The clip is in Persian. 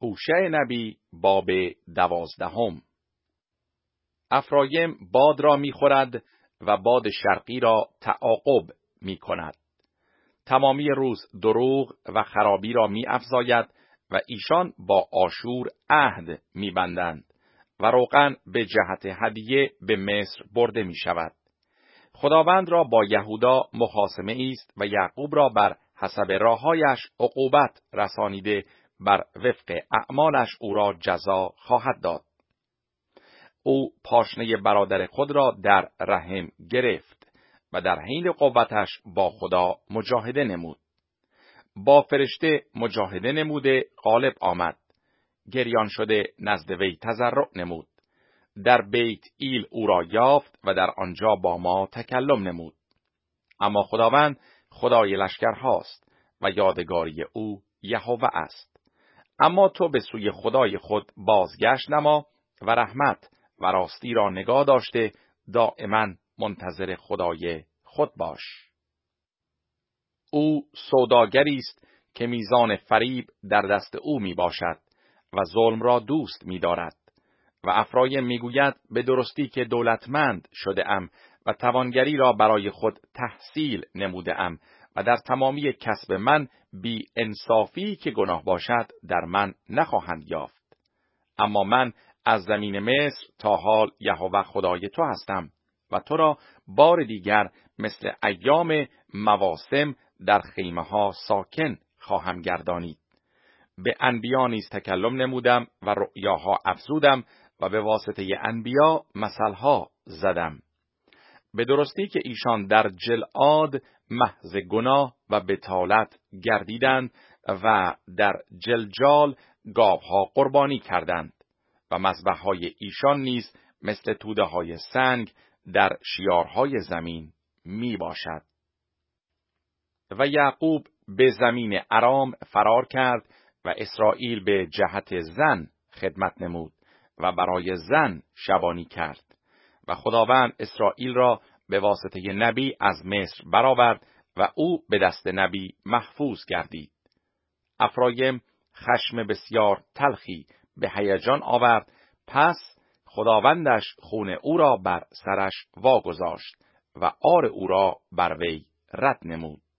هوشع نبی باب 12. افرایم باد را می‌خورد و باد شرقی را تعاقب می‌کند. تمامی روز دروغ و خرابی را می‌افزاید و ایشان با آشور عهد می‌بندند و روغن به جهت هدیه به مصر برده می‌شود. خداوند را با یهودا مخاصمه است و یعقوب را بر حسب راه‌هایش عقوبت رسانیده، بر وفق اعمالش او را جزا خواهد داد. او پاشنه برادر خود را در رحم گرفت و در حین قوتش با خدا مجاهده نمود. با فرشته مجاهده نموده غالب آمد. گریان شده نزد وی تضرع نمود. در بیت ایل او را یافت و در آنجا با ما تکلم نمود. اما خداوند خدای لشکرهاست و یادگاری او یهوه است. اما تو به سوی خدای خود بازگشت نما و رحمت و راستی را نگاه داشته دائما منتظر خدای خود باش. او سوداگری است که میزان فریب در دست او می باشد و ظلم را دوست می دارد. و افرایم میگوید به درستی که دولتمند شده ام و توانگری را برای خود تحصیل نموده ام و در تمامی کسب من بی انصافی که گناه باشد در من نخواهند یافت. اما من از زمین مصر تا حال یهوه خدای تو هستم و تو را بار دیگر مثل ایام مواسم در خیمه ها ساکن خواهم گردانید. به انبیا نیز تکلم نمودم و رؤیاها افزودم و به واسطه انبیا مثلها زدم. به درستی که ایشان در جلعاد محض گناه و بطالت گردیدند و در جلجال گاوها قربانی کردند و مذبح‌های ایشان نیز مثل توده‌های سنگ در شیارهای زمین می باشد. و یعقوب به زمین ارام فرار کرد و اسرائیل به جهت زن خدمت نمود و برای زن شبانی کرد و خداوند اسرائیل را به واسطه نبی از مصر برآورد و او به دست نبی محفوظ گردید. افرایم خشم بسیار تلخی به هیجان آورد، پس خداوندش خون او را بر سرش واگذاشت و عار او را بر وی رد نمود.